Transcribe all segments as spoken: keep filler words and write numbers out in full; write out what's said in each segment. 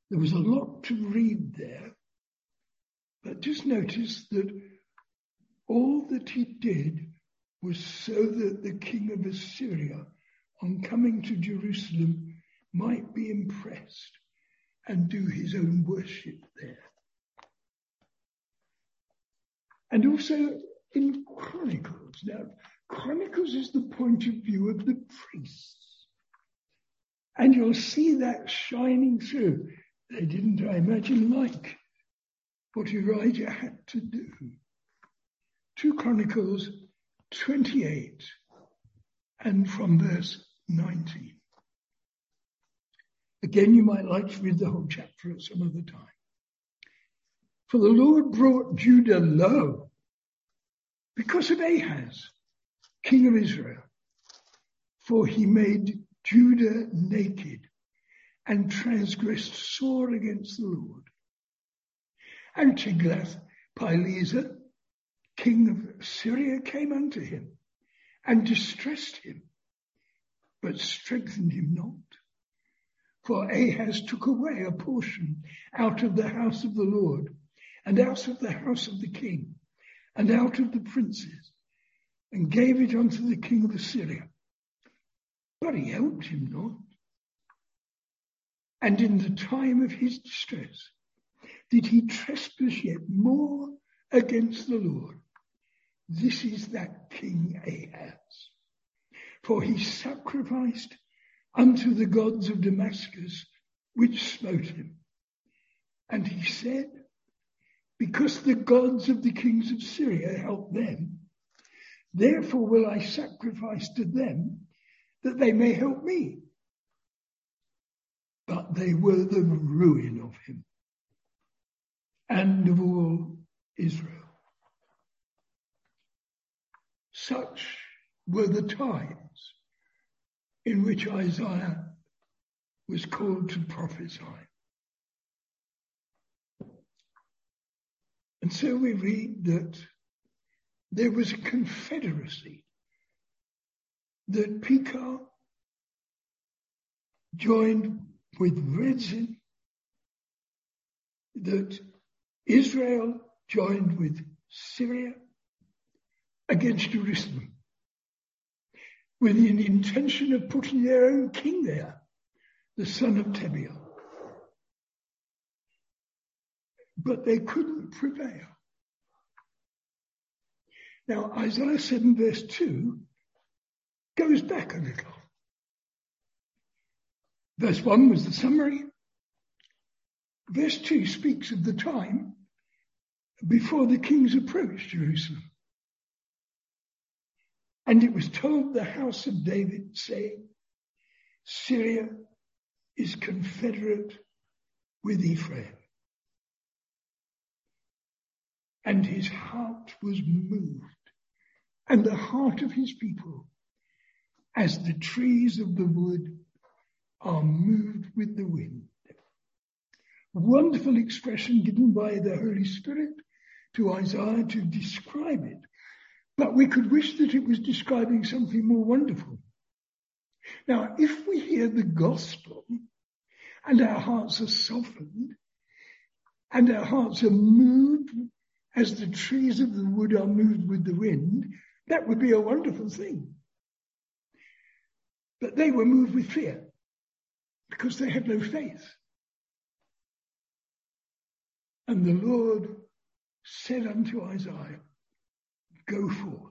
There was a lot to read there, but just notice that all that he did was so that the king of Assyria, on coming to Jerusalem, might be impressed and do his own worship there. And also in Chronicles. Now, Chronicles is the point of view of the priests. And you'll see that shining through. They didn't, I imagine, like what Elijah had to do. Two Chronicles twenty-eight and from verse nineteen. Again, you might like to read the whole chapter at some other time. For the Lord brought Judah low because of Ahaz, king of Israel, for he made Judah naked and transgressed sore against the Lord. And Tiglath-Pileser, king of Syria, came unto him and distressed him, but strengthened him not. For Ahaz took away a portion out of the house of the Lord, and out of the house of the king, and out of the princes, and gave it unto the king of Assyria. But he helped him not. And in the time of his distress, did he trespass yet more against the Lord? This is that King Ahaz. For he sacrificed unto the gods of Damascus, which smote him. And he said, because the gods of the kings of Syria helped them, therefore will I sacrifice to them, that they may help me. But they were the ruin of him and of all Israel. Such were the times in which Isaiah was called to prophesy. And so we read that there was a confederacy, that Pekah joined with Rezin, that Israel joined with Syria against Jerusalem, with the intention of putting their own king there, the son of Tebiel. But they couldn't prevail. Now, Isaiah seven verse two goes back a little. Verse one was the summary. Verse two speaks of the time before the kings approached Jerusalem. And it was told the house of David, saying, Syria is confederate with Ephraim. And his heart was moved, and the heart of his people, as the trees of the wood are moved with the wind. Wonderful expression given by the Holy Spirit to Isaiah to describe it. But we could wish that it was describing something more wonderful. Now, if we hear the gospel and our hearts are softened and our hearts are moved as the trees of the wood are moved with the wind, that would be a wonderful thing. But they were moved with fear because they had no faith. And the Lord said unto Isaiah, go forth.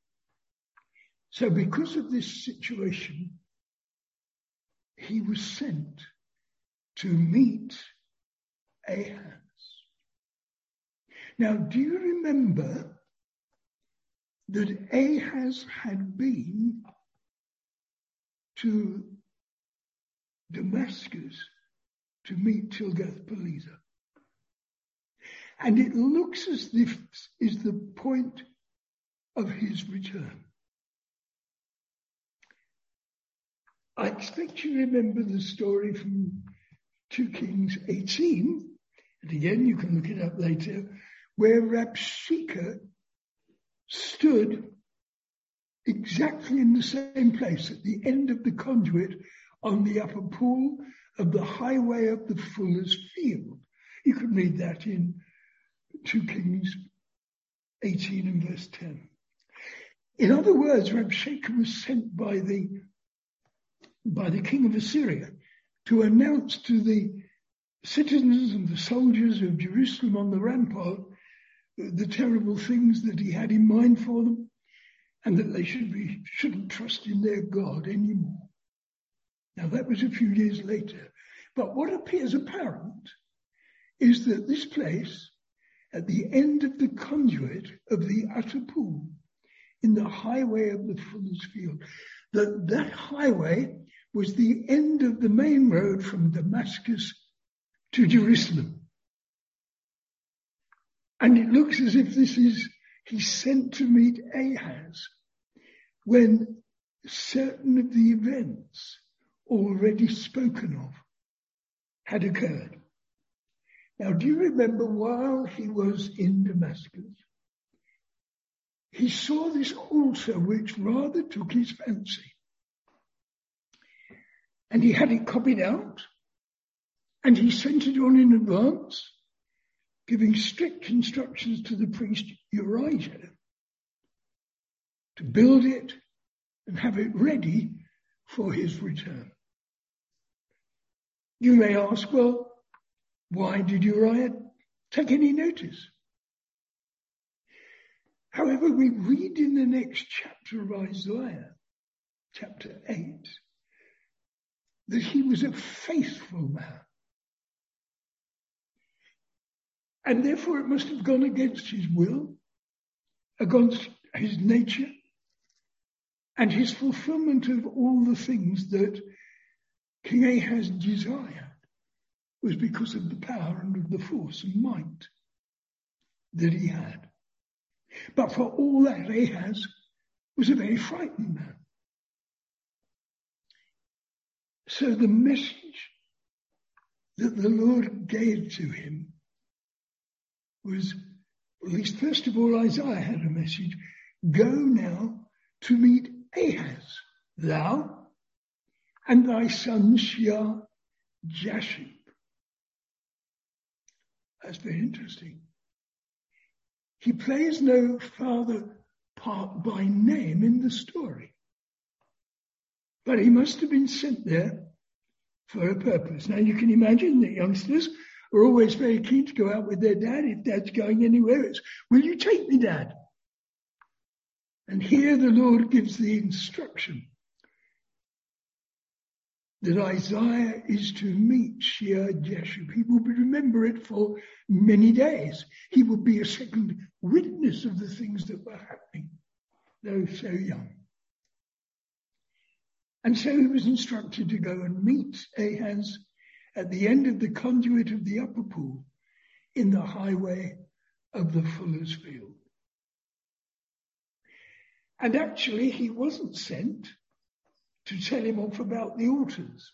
So because of this situation, he was sent to meet Ahaz. Now, do you remember that Ahaz had been to Damascus to meet Tiglath-Pileser? And it looks as if is the point of his return. I expect you remember the story from two Kings eighteen, and again you can look it up later, where Rabshakeh stood exactly in the same place at the end of the conduit on the upper pool of the highway of the fuller's field. You can read that in Second Kings eighteen and verse ten. In other words, Rabshakeh was sent by the, by the king of Assyria to announce to the citizens and the soldiers of Jerusalem on the rampart the terrible things that he had in mind for them, and that they should be, shouldn't trust in their God anymore. Now that was a few years later. But what appears apparent is that this place, at the end of the conduit of the utter pool, in the highway of the fuller's field, that that highway was the end of the main road from Damascus to Jerusalem. And it looks as if this is, he's sent to meet Ahaz when certain of the events already spoken of had occurred. Now, do you remember while he was in Damascus, he saw this altar which rather took his fancy. And he had it copied out, and he sent it on in advance, giving strict instructions to the priest Urijah to build it and have it ready for his return. You may ask, well, why did Uriah take any notice? However, we read in the next chapter of Isaiah, chapter eight, that he was a faithful man. And therefore it must have gone against his will, against his nature, and his fulfillment of all the things that King Ahaz desired was because of the power and of the force and might that he had. But for all that, Ahaz was a very frightened man. So the message that the Lord gave to him was, at least first of all, Isaiah had a message. Go now to meet Ahaz, thou and thy son Shear-Jashub. That's very interesting. He plays no further part by name in the story. But he must have been sent there for a purpose. Now you can imagine that youngsters are always very keen to go out with their dad. If dad's going anywhere, it's, will you take me, Dad? And here the Lord gives the instruction that Isaiah is to meet Shear-Jashub. He will remember it for many days. He will be a second witness of the things that were happening, though so young. And so he was instructed to go and meet Ahaz at the end of the conduit of the upper pool in the highway of the fuller's field. And actually he wasn't sent to tell him off about the altars.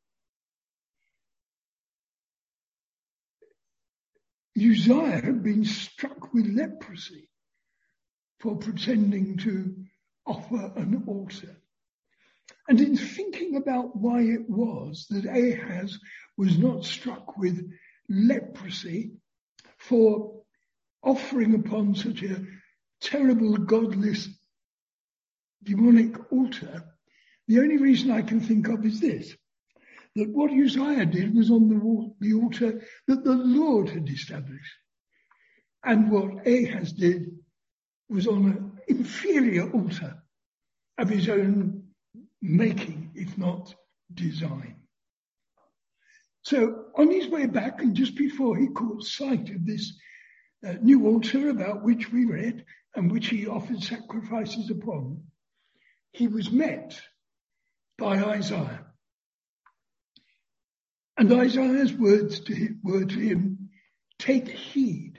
Uzziah had been struck with leprosy for pretending to offer an altar. And in thinking about why it was that Ahaz was not struck with leprosy for offering upon such a terrible, godless, demonic altar, the only reason I can think of is this, that what Uzziah did was on the, the altar that the Lord had established. And what Ahaz did was on an inferior altar of his own making, if not design. So on his way back, and just before he caught sight of this uh, new altar about which we read and which he offered sacrifices upon, he was met by Isaiah. And Isaiah's words to him, were to him, take heed.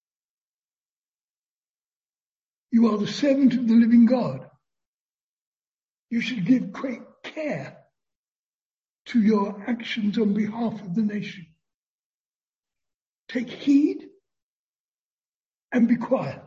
You are the servant of the living God. You should give great care to your actions on behalf of the nation. Take heed and be quiet.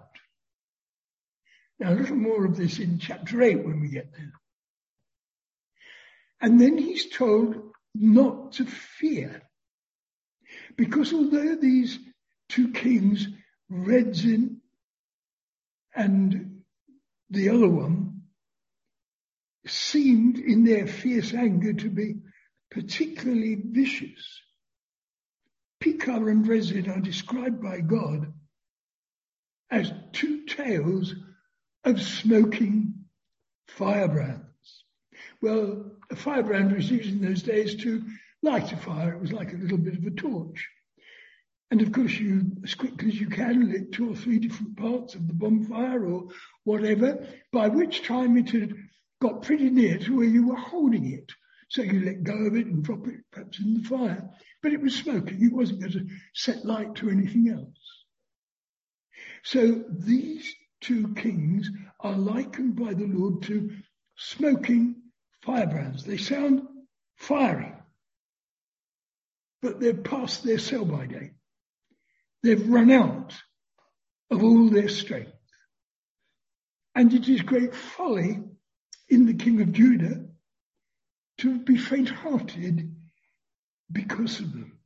Now, a little more of this in chapter eight when we get there. And then he's told not to fear. Because although these two kings, Redzin and the other one, seemed in their fierce anger to be particularly vicious, Pekah and Redzin are described by God as two tails of smoking firebrands. Well, a firebrand was used in those days to light a fire. It was like a little bit of a torch. And of course, you, as quickly as you can, lit two or three different parts of the bonfire or whatever, by which time it had got pretty near to where you were holding it. So you let go of it and drop it perhaps in the fire. But it was smoking. It wasn't going to set light to anything else. So these two kings are likened by the Lord to smoking firebrands. They sound fiery, but they're past their sell-by date. They've run out of all their strength. And it is great folly in the king of Judah to be faint-hearted because of them.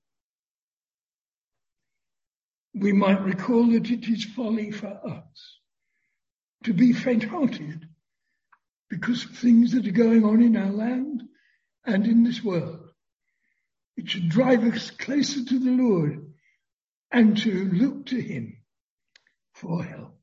We might recall that it is folly for us to be faint-hearted because of things that are going on in our land and in this world. It should drive us closer to the Lord and to look to him for help.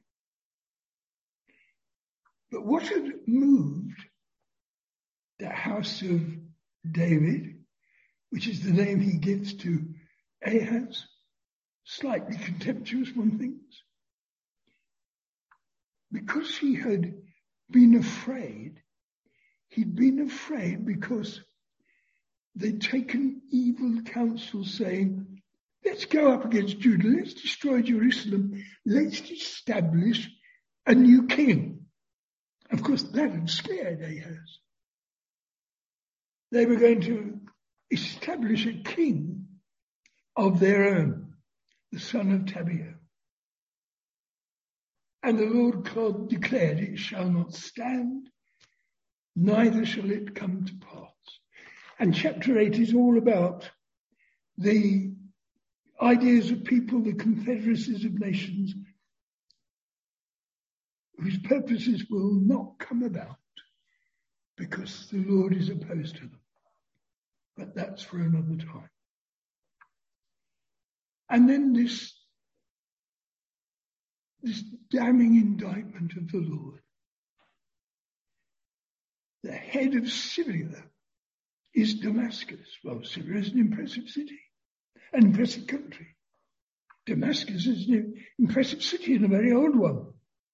But what had moved the house of David, which is the name he gives to Ahaz, slightly contemptuous, one thinks, because he had been afraid, he'd been afraid because they'd taken evil counsel saying, let's go up against Judah, let's destroy Jerusalem, let's establish a new king. Of course, that had scared Ahaz. They were going to establish a king of their own, the son of Tabeel. And the Lord God declared, it shall not stand, neither shall it come to pass. And chapter eight is all about the ideas of people, the confederacies of nations, whose purposes will not come about because the Lord is opposed to them. But that's for another time. And then this, this damning indictment of the Lord. The head of Syria is Damascus. Well, Syria is an impressive city, an impressive country. Damascus is an impressive city and a very old one.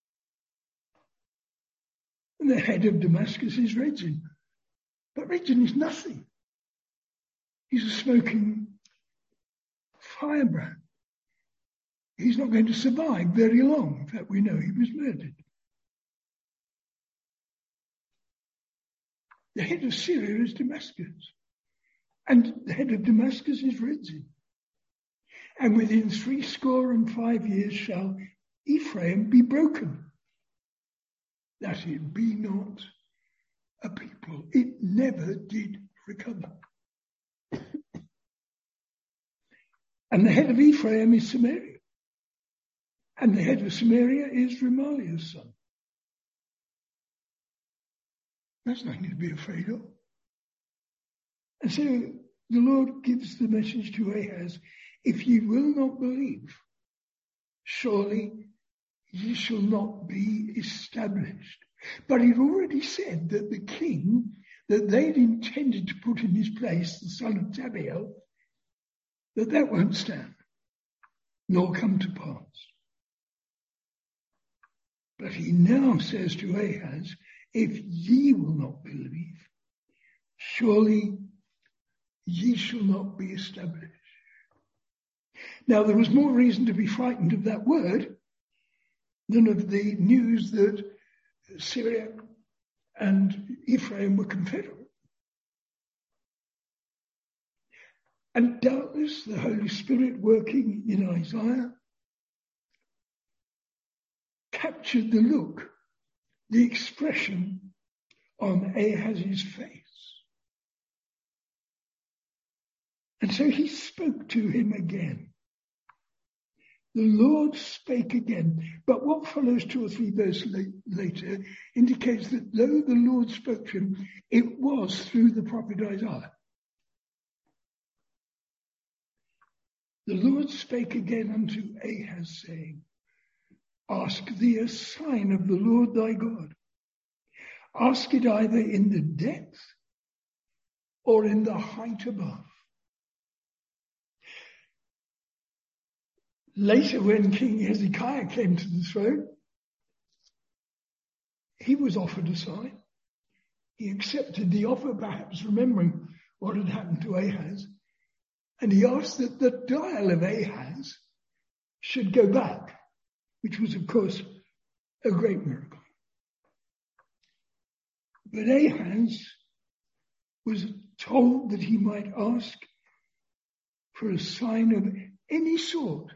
And the head of Damascus is Redzin. But Redzin is nothing. He's a smoking firebrand. He's not going to survive very long. In fact, we know he was murdered. The head of Syria is Damascus. And the head of Damascus is Redzin. And within three score and five years shall Ephraim be broken, that it be not a people. It never did recover. And the head of Ephraim is Samaria. And the head of Samaria is Remaliah's son. That's nothing to be afraid of. And so the Lord gives the message to Ahaz, if ye will not believe, surely ye shall not be established. But he'd already said that the king that they'd intended to put in his place, the son of Tabeel, that that won't stand, nor come to pass. But he now says to Ahaz, if ye will not believe, surely ye shall not be established. Now, there was more reason to be frightened of that word than of the news that Syria and Ephraim were confederate. And doubtless the Holy Spirit working in Isaiah captured the look, the expression on Ahaz's face. And so he spoke to him again. The Lord spake again. But what follows two or three verses later indicates that though the Lord spoke to him, it was through the prophet Isaiah. The Lord spake again unto Ahaz, saying, Ask thee a sign of the Lord thy God. Ask it either in the depth or in the height above. Later, when King Hezekiah came to the throne, he was offered a sign. He accepted the offer, perhaps remembering what had happened to Ahaz, and he asked that the dial of Ahaz should go back, which was, of course, a great miracle. But Ahaz was told that he might ask for a sign of any sort,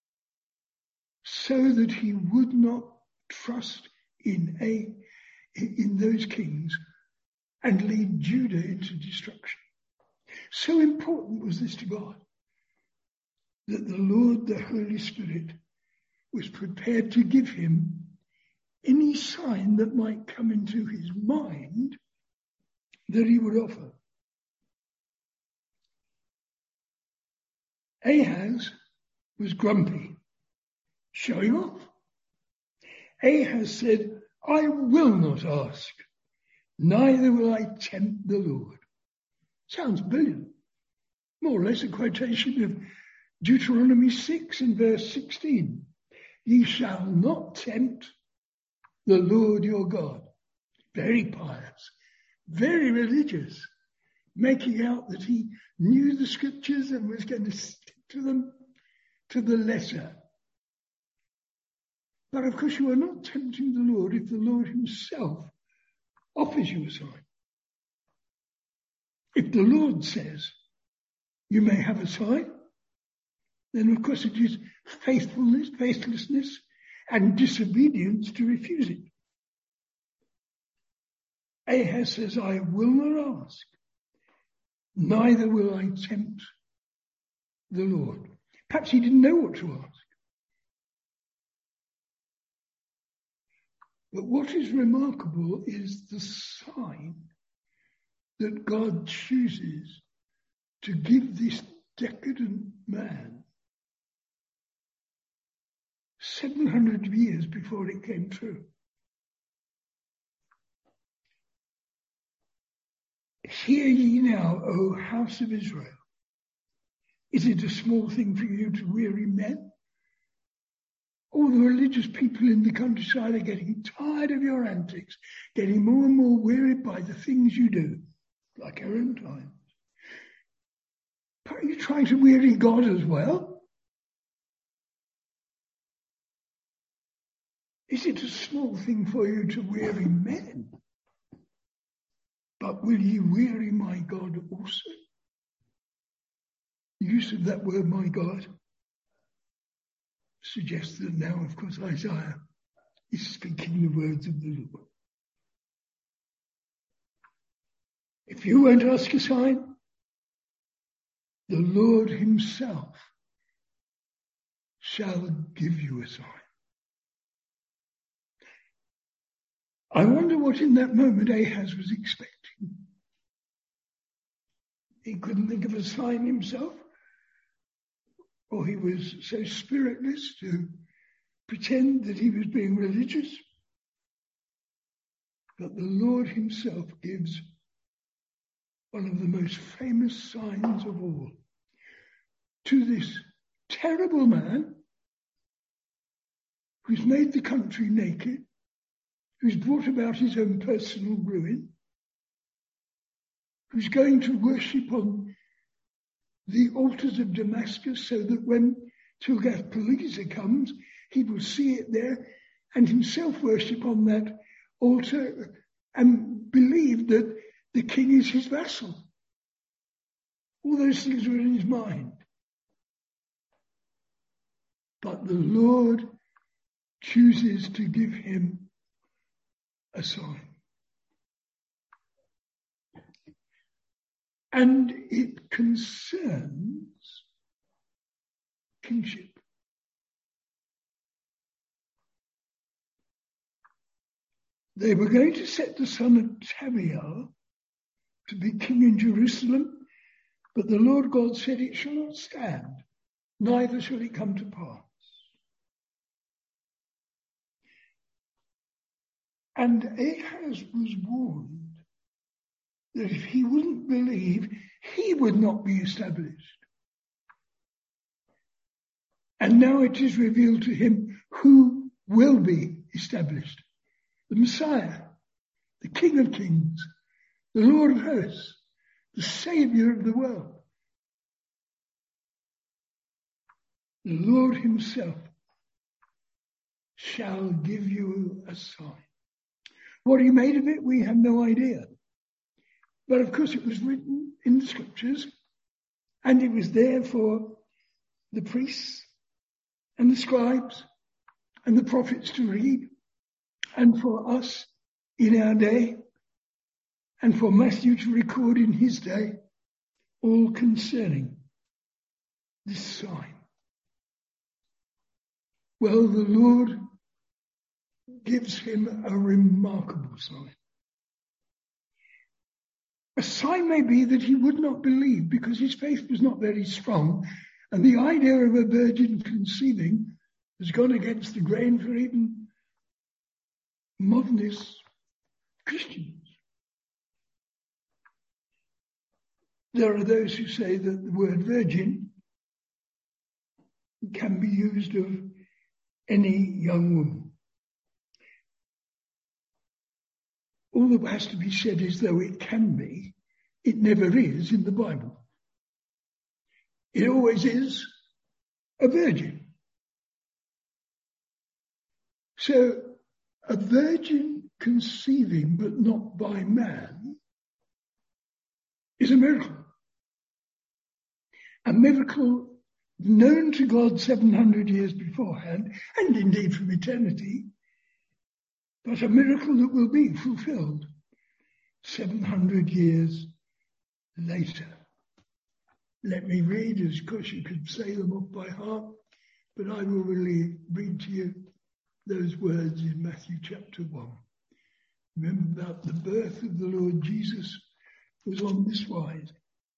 so that he would not trust in a in those kings and lead Judah into destruction. So important was this to God that the Lord, the Holy Spirit, was prepared to give him any sign that might come into his mind that he would offer. Ahaz was grumpy, showing off. Ahaz said, I will not ask, neither will I tempt the Lord. Sounds brilliant. More or less a quotation of Deuteronomy six and verse sixteen. Ye shall not tempt the Lord your God. Very pious, very religious, making out that he knew the scriptures and was going to stick to them to the letter. But of course you are not tempting the Lord if the Lord himself offers you a sign. If the Lord says you may have a sign, then of course it is faithfulness, faithlessness, and disobedience to refuse it. Ahaz says, I will not ask, neither will I tempt the Lord. Perhaps he didn't know what to ask. But what is remarkable is the sign that God chooses to give this decadent man seven hundred years before it came true. Hear ye now, O house of Israel. Is it a small thing for you to weary men? All the religious people in the countryside are getting tired of your antics, getting more and more wearied by the things you do, like our own times. But are you trying to weary God as well? Is it a small thing for you to weary men? But will ye weary my God also? The use of that word, my God, suggests that now, of course, Isaiah is speaking the words of the Lord. If you won't ask a sign, the Lord himself shall give you a sign. I wonder what in that moment Ahaz was expecting. He couldn't think of a sign himself, or he was so spiritless to pretend that he was being religious. But the Lord himself gives one of the most famous signs of all to this terrible man who's made the country naked, who's brought about his own personal ruin, who's going to worship on the altars of Damascus so that when Tiglath-Pileser comes, he will see it there and himself worship on that altar and believe that the king is his vassal. All those things were in his mind. But the Lord chooses to give him a sign. And it concerns They were going to set the son of Tabiel to be king in Jerusalem, but the Lord God said, it shall not stand, neither shall it come to pass. And Ahaz was warned that if he wouldn't believe, he would not be established. And now it is revealed to him who will be established. The Messiah, the King of Kings, the Lord of hosts, the Saviour of the world. The Lord himself shall give you a sign. What he made of it, we have no idea. But of course it was written in the scriptures, and it was there for the priests and the scribes and the prophets to read, and for us in our day, and for Matthew to record in his day, all concerning this sign. Well, the Lord gives him a remarkable sign. A sign may be that he would not believe because his faith was not very strong, and the idea of a virgin conceiving has gone against the grain for even modernist Christians. There are those who say that the word virgin can be used of any young woman. All that has to be said is, though it can be, it never is in the Bible. It always is a virgin. So a virgin conceiving but not by man is a miracle. A miracle known to God seven hundred years beforehand, and indeed from eternity, but a miracle that will be fulfilled seven hundred years later. Let me read, as of course you could say them off by heart, but I will really read to you those words in Matthew chapter one. Remember that the birth of the Lord Jesus was on this wise.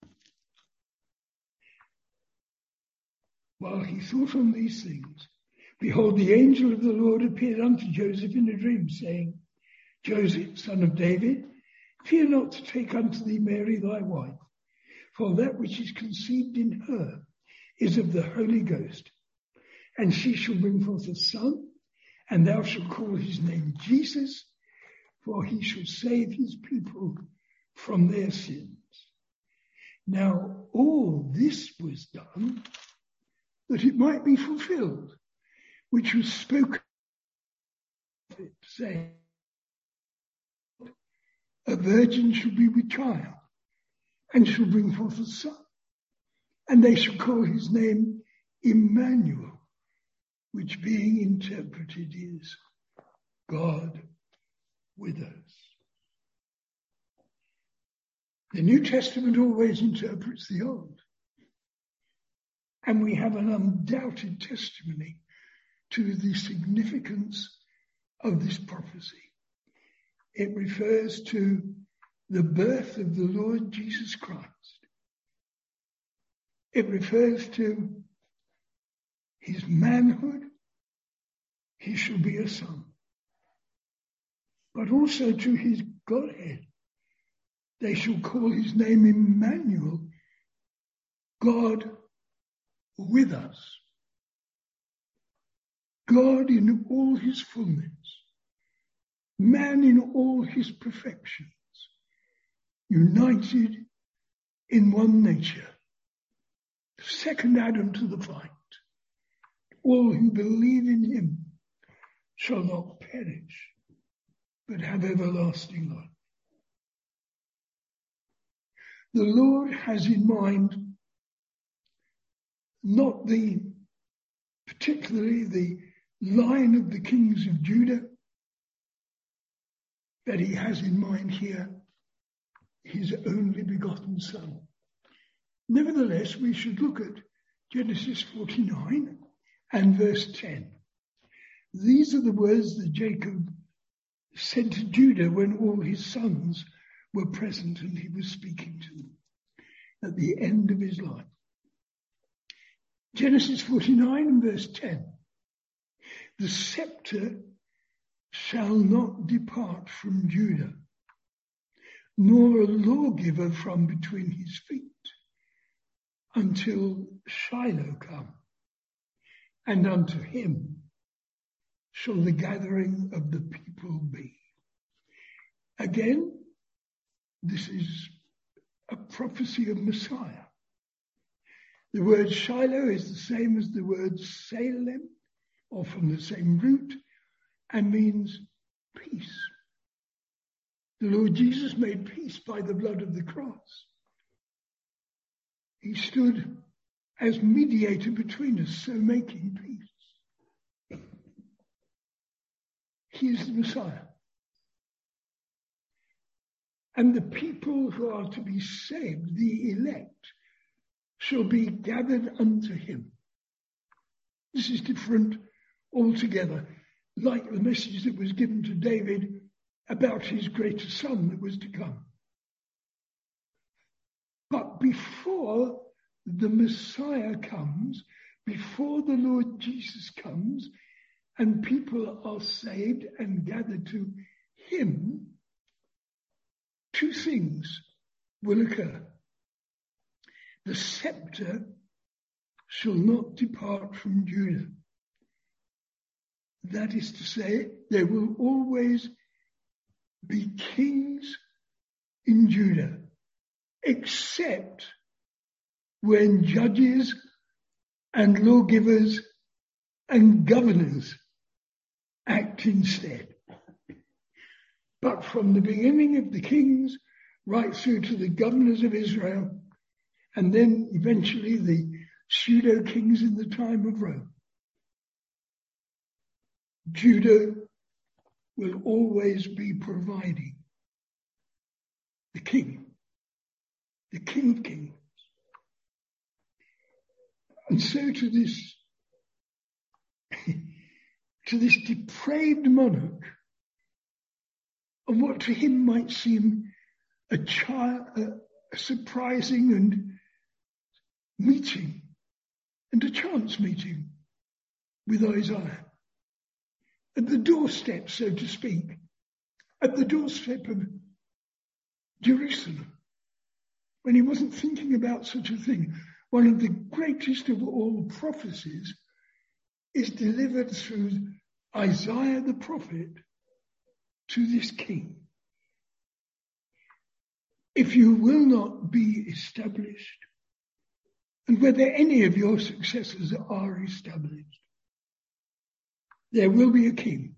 While he thought on these things, behold, the angel of the Lord appeared unto Joseph in a dream, saying, Joseph, son of David, fear not to take unto thee Mary thy wife, for that which is conceived in her is of the Holy Ghost. And she shall bring forth a son, and thou shalt call his name Jesus, for he shall save his people from their sins. Now all this was done that it might be fulfilled, which was spoken, saying, a virgin shall be with child, and shall bring forth a son, and they shall call his name Emmanuel, which being interpreted is God with us. The New Testament always interprets the Old, and we have an undoubted testimony to the significance of this prophecy. It refers to the birth of the Lord Jesus Christ. It refers to his manhood. He shall be a son. But also to his Godhead. They shall call his name Emmanuel, God with us. God in all his fullness, man in all his perfections, united in one nature, the second Adam to the fight. All who believe in him shall not perish, but have everlasting life. The Lord has in mind not the, particularly the line of the kings of Judah, but he has in mind here his only begotten son. Nevertheless, we should look at Genesis forty-nine and verse ten. These are the words that Jacob said to Judah when all his sons were present and he was speaking to them at the end of his life. Genesis forty-nine and verse ten. The scepter shall not depart from Judah, nor a lawgiver from between his feet, until Shiloh come, and unto him shall the gathering of the people be. Again, this is a prophecy of Messiah. The word Shiloh is the same as the word Salem, or from the same root, and means peace. The Lord Jesus made peace by the blood of the cross. He stood as mediator between us, so making peace. He is the Messiah. And the people who are to be saved, the elect, shall be gathered unto him. This is different altogether, like the message that was given to David about his greater son that was to come. But before the Messiah comes, before the Lord Jesus comes, and people are saved and gathered to him, two things will occur. The scepter shall not depart from Judah. That is to say, there will always be kings in Judah, except when judges and lawgivers and governors act instead. But from the beginning of the kings right through to the governors of Israel, and then eventually the pseudo-kings in the time of Rome, Judah will always be providing the king, the King of Kings. And so to this, to this depraved monarch, of what to him might seem a, child, a, a surprising and meeting, and a chance meeting with Isaiah. At the doorstep, so to speak, at the doorstep of Jerusalem, when he wasn't thinking about such a thing. One of the greatest of all prophecies is delivered through Isaiah the prophet to this king. If you will not be established, and whether any of your successors are established, there will be a king.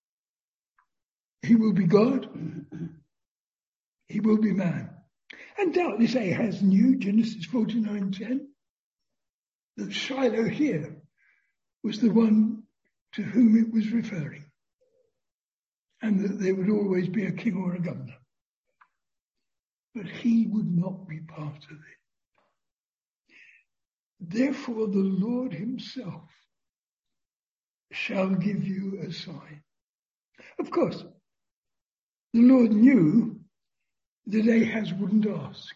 He will be God. He will be man. And doubtless Ahaz knew, Genesis forty-nine ten, that Shiloh here was the one to whom it was referring, and that there would always be a king or a governor. But he would not be part of it. Therefore the Lord himself shall give you a sign. Of course, the Lord knew that Ahaz wouldn't ask.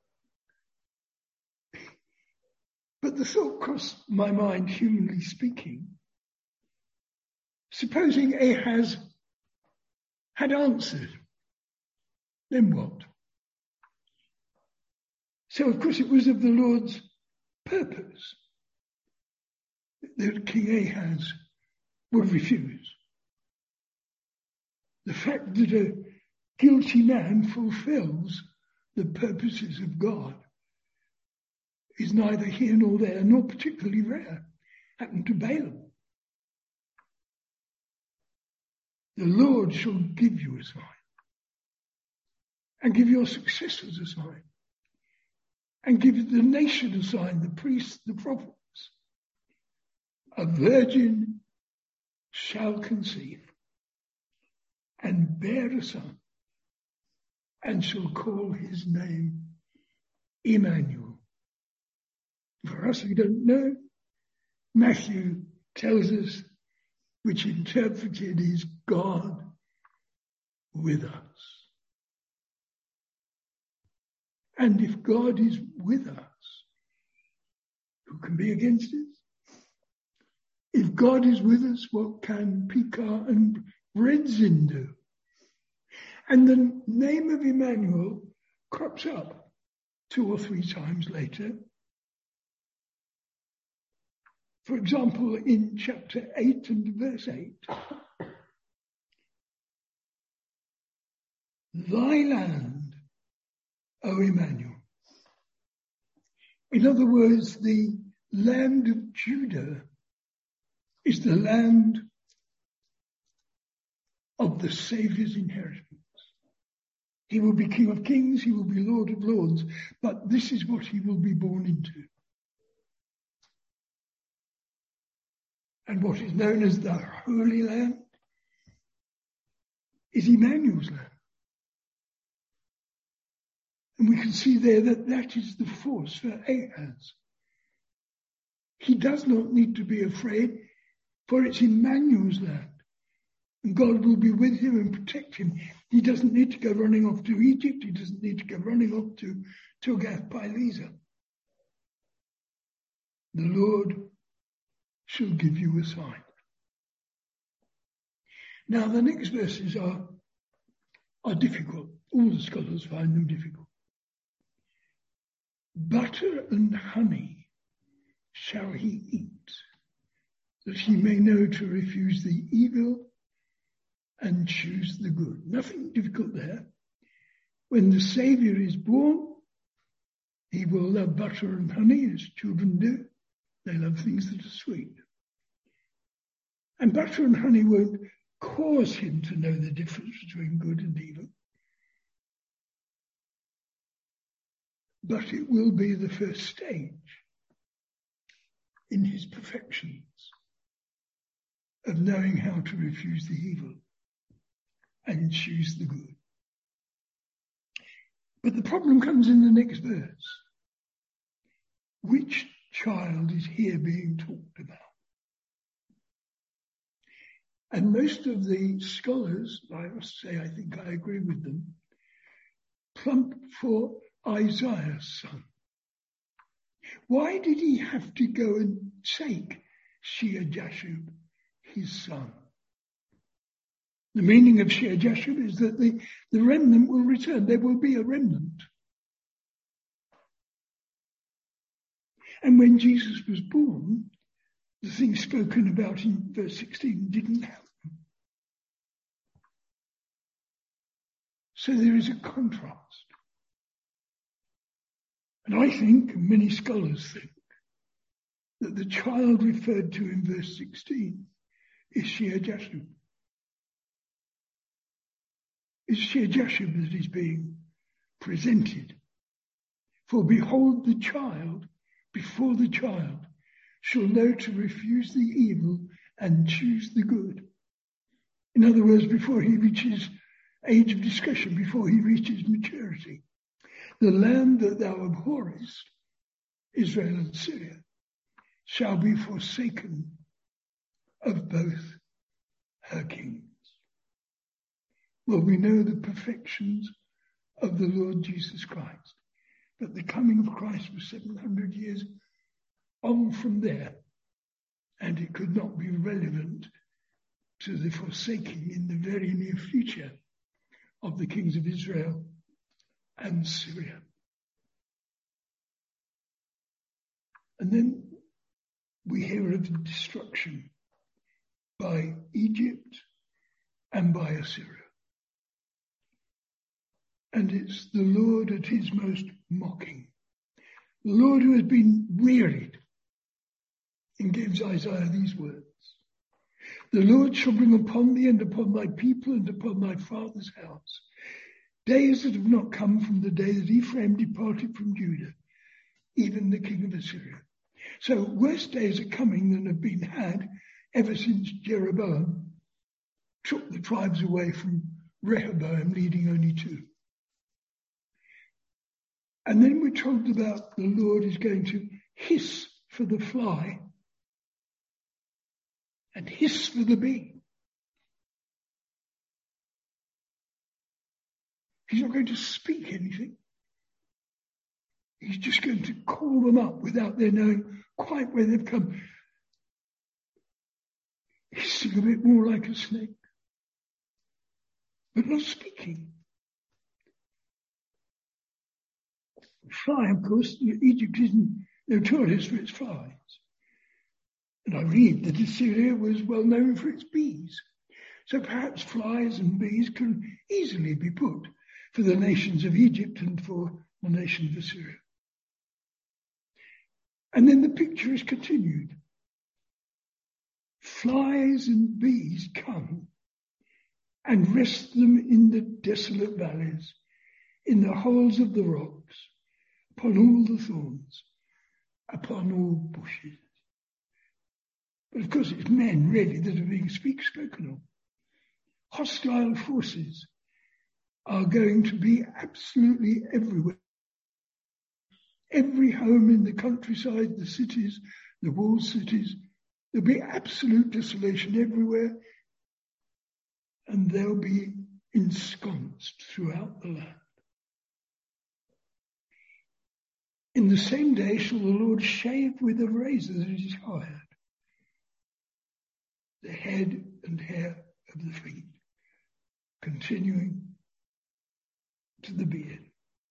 But the thought crossed my mind, humanly speaking. Supposing Ahaz had answered, then what? So, of course, it was of the Lord's purpose that King Ahaz would refuse. The fact that a guilty man fulfills the purposes of God is neither here nor there, nor particularly rare. Happened to Balaam. The Lord shall give you a sign, and give your successors a sign, and give the nation a sign, the priests, the prophets. A virgin shall conceive and bear a son, and shall call his name Emmanuel. For us who don't know, Matthew tells us, which interpreted is God with us. And if God is with us, who can be against us? If God is with us, what can Pekah and Redzin do? And the name of Emmanuel crops up two or three times later. For example, in chapter eight and verse eight, thy land, O Emmanuel. In other words, the land of Judah is the land of the Saviour's inheritance. He will be King of Kings, he will be Lord of Lords, but this is what he will be born into. And what is known as the Holy Land is Emmanuel's land. And we can see there that that is the force for Ahaz. He does not need to be afraid, for it's Emmanuel's land. And God will be with him and protect him. He doesn't need to go running off to Egypt. He doesn't need to go running off to Tiglath-Pileser. The Lord shall give you a sign. Now the next verses are, are difficult. All the scholars find them difficult. Butter and honey shall he eat, that he may know to refuse the evil and choose the good. Nothing difficult there. When the Saviour is born, he will love butter and honey as children do. They love things that are sweet. And butter and honey won't cause him to know the difference between good and evil. But it will be the first stage in his perfections of knowing how to refuse the evil and choose the good. But the problem comes in the next verse. Which child is here being talked about? And most of the scholars, I must say, I think I agree with them, plump for Isaiah's son. Why did he have to go and take Shear-Jashub, his son? The meaning of Shear-Jashub is that the, the remnant will return. There will be a remnant. And when Jesus was born, the thing spoken about in verse sixteen didn't happen. So there is a contrast. And I think, and many scholars think, that the child referred to in verse sixteen is Shear-Jashub. It's Shear-Jashub that is being presented. For behold, the child, before the child, shall know to refuse the evil and choose the good. In other words, before he reaches age of discretion, before he reaches maturity, the land that thou abhorrest, Israel and Syria, shall be forsaken of both her kings. Well, we know the perfections of the Lord Jesus Christ, but the coming of Christ was seven hundred years on from there, and it could not be relevant to the forsaking in the very near future of the kings of Israel and Syria. And then we hear of the destruction by Egypt and by Assyria. And it's the Lord at his most mocking. The Lord who has been wearied and gives Isaiah these words. The Lord shall bring upon thee and upon thy people and upon thy father's house days that have not come from the day that Ephraim departed from Judah, even the king of Assyria. So worse days are coming than have been had ever since Jeroboam took the tribes away from Rehoboam, leading only two. And then we're told about the Lord is going to hiss for the fly and hiss for the bee. He's not going to speak anything. He's just going to call them up without their knowing quite where they've come. He's still a bit more like a snake, but not speaking. Fly, of course, Egypt isn't notorious for its flies. And I read that Assyria was well known for its bees. So perhaps flies and bees can easily be put for the nations of Egypt and for the nation of Assyria. And then the picture is continued. Flies and bees come and rest them in the desolate valleys, in the holes of the rocks, upon all the thorns, upon all bushes. But of course it's men really that are being speak, spoken of. Hostile forces are going to be absolutely everywhere. Every home in the countryside, the cities, the walled cities, there'll be absolute desolation everywhere, and they'll be ensconced throughout the land. In the same day shall the Lord shave with a razor that is hired the head and hair of the feet, continuing to the beard.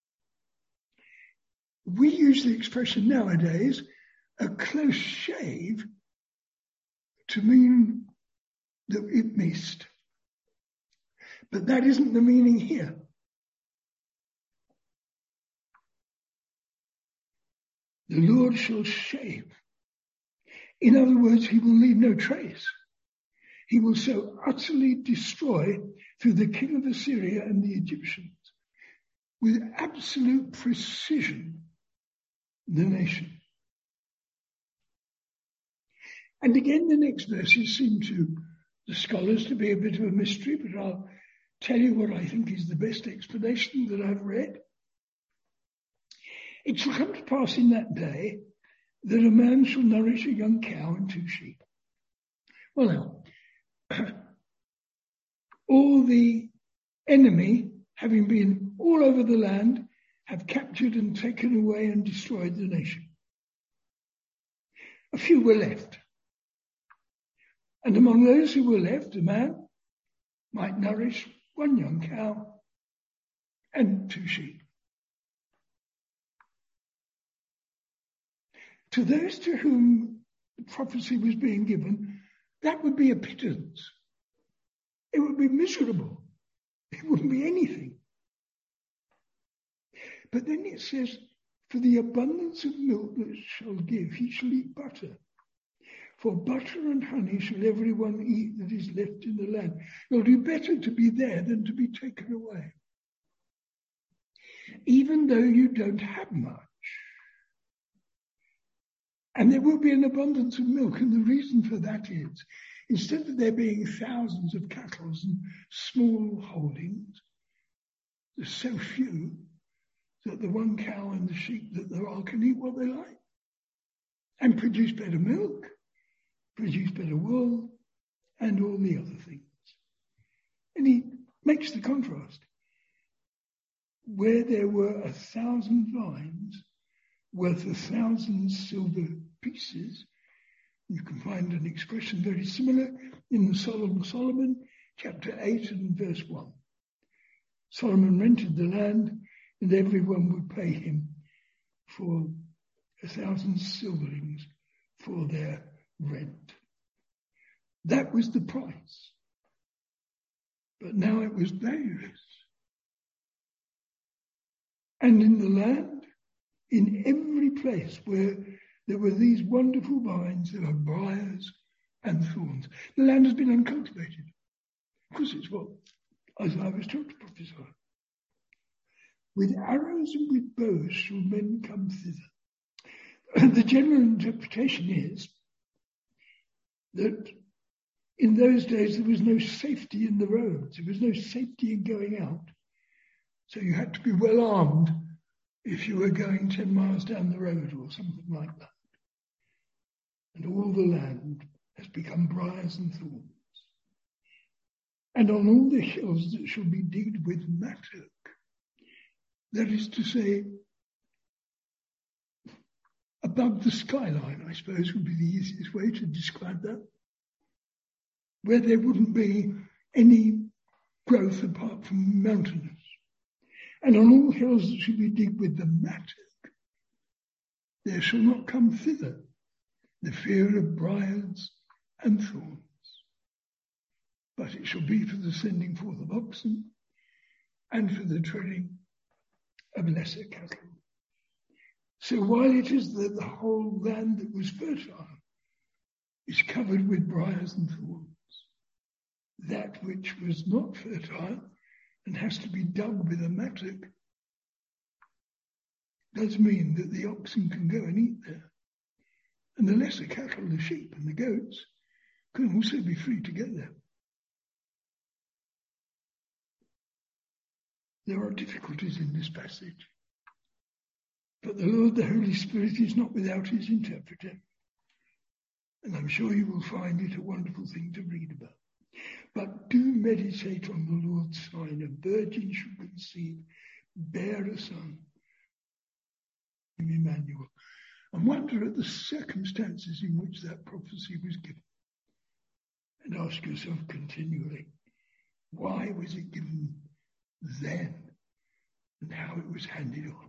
We use the expression nowadays, a close shave, to mean that it missed. But that isn't the meaning here. The Lord shall shave. In other words, he will leave no trace. He will so utterly destroy through the king of Assyria and the Egyptians with absolute precision the nation. And again, the next verses seem to the scholars to be a bit of a mystery, but I'll tell you what I think is the best explanation that I've read. It shall come to pass in that day that a man shall nourish a young cow and two sheep. Well now, all the enemy, having been all over the land, have captured and taken away and destroyed the nation. A few were left. And among those who were left, a man might nourish one young cow and two sheep. To those to whom the prophecy was being given, that would be a pittance. It would be miserable. It wouldn't be anything. But then it says, for the abundance of milk that shall give, he shall eat butter. For butter and honey shall everyone eat that is left in the land. You'll do better to be there than to be taken away. Even though you don't have much. And there will be an abundance of milk, and the reason for that is, instead of there being thousands of cattle and small holdings, there's so few that the one cow and the sheep that there are can eat what they like and produce better milk, produce better wool, and all the other things. And he makes the contrast. Where there were a thousand vines worth a thousand silver pieces, you can find an expression very similar in the Solomon, Solomon chapter eight and verse one. Solomon rented the land, and everyone would pay him for a thousand silverlings for their rent. That was the price. But now it was valueless. And in the land, in every place where there were these wonderful vines, there were briars and thorns. The land has been uncultivated. Of course, it's what Isaiah was taught to prophesy. With arrows and with bows shall men come thither. And the general interpretation is that in those days there was no safety in the roads. There was no safety in going out. So you had to be well armed if you were going ten miles down the road or something like that. And all the land has become briars and thorns. And on all the hills that shall be digged with mattock, That is to say, above the skyline, I suppose would be the easiest way to describe that, where there wouldn't be any growth apart from mountainous. And on all hills that shall be digged with the mattock, there shall not come thither the fear of briars and thorns, but it shall be for the sending forth of oxen and for the treading of lesser cattle. So while it is that the whole land that was fertile is covered with briars and thorns, that which was not fertile and has to be dug with a mattock does mean that the oxen can go and eat there. And the lesser cattle, the sheep and the goats, can also be free to get there. There are difficulties in this passage, but the Lord, the Holy Spirit, is not without his interpreter. And I'm sure you will find it a wonderful thing to read about. But do meditate on the Lord's sign. A virgin shall conceive, bear a son, Emmanuel, and wonder at the circumstances in which that prophecy was given. And ask yourself continually, why was it given then and how it was handed on?